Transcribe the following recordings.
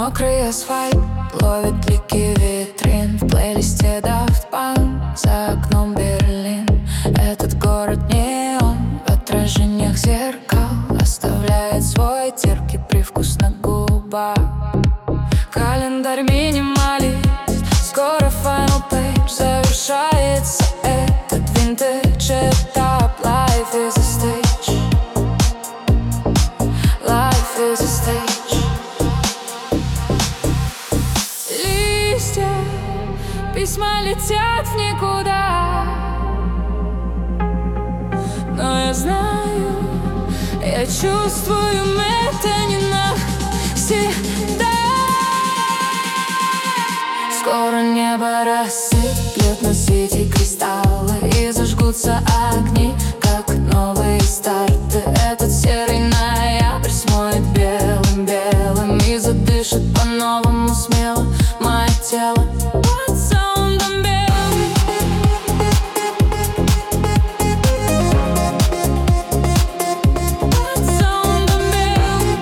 Мокрый асфальт ловит блики витрин. В плейлисте Daft Punk, за окном Берлин. Этот город неон в отражениях зеркал оставляет свой терпкий привкус на губах. Календарь минималист, скоро final page. Завершается этот винтедж этап. Life is a stage. Life is a stage. Листья, письма летят в никуда. Но я знаю, я чувствую, это не навсегда. Скоро небо рассыплет на свете кристаллы и зажгутся огни, как новые старты. Этот серый ноябрь смоет белым-белым и задышит по-новому смело мое тело. Под саундом белым. Под саундом белым.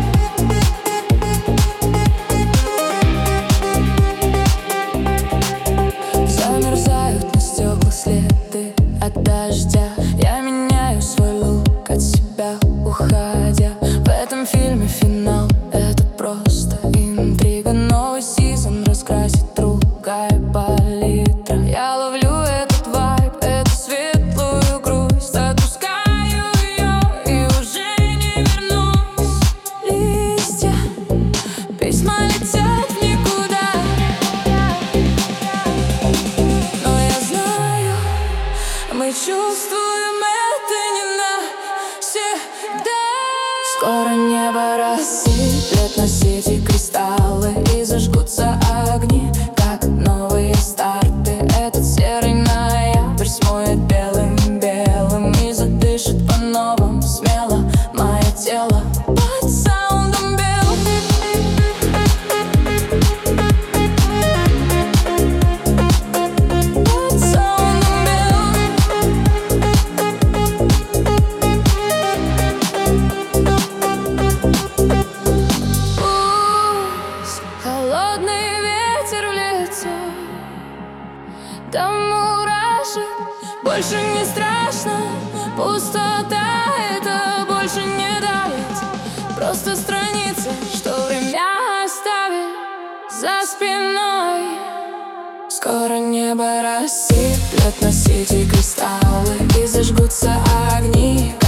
Замерзают на стеклах следы от дождя. Я меняю свой лук от себя, уходя. В этом фильме финал — это просто интрига. Новый сезон раскрасит другая палитра. Я ловлю этот вайб, эту светлую грусть. Отпускаю ее и уже не вернусь. Листья, письма летят в никуда. Но я знаю, мы чувствуем, это не навсегда. Скоро небо рассыплет на свете кристаллы и зажгутся огни, как новые старты. Этот серый ноябрь смоет белым-белым и задышит по-новому смело мое тело. Под саундом белым. Под саундом белым. Пусть холодный ветер в лицо, да мурашек больше не страшно. Пустота — это больше не давит. Просто страницы, что время оставит за спиной. Скоро небо рассыплет на свете кристаллы и зажгутся огни,